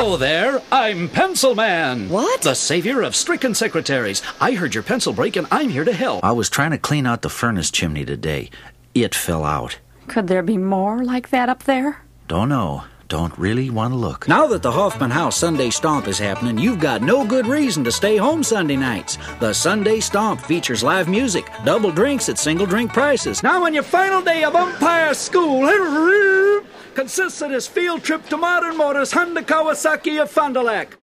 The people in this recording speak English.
Hello there, I'm Pencil Man. What? The savior of stricken secretaries. I heard your pencil break and I'm here to help. I was trying to clean out the furnace chimney today. It fell out. Could there be more like that up there? Don't know. Don't really want to look. Now that the Hoffman House Sunday Stomp is happening, you've got no good reason to stay home Sunday nights. The Sunday Stomp features live music, double drinks at single drink prices. Now on your final day of umpire school, consists of this field trip to Modern Motors Honda Kawasaki of Fond du Lac.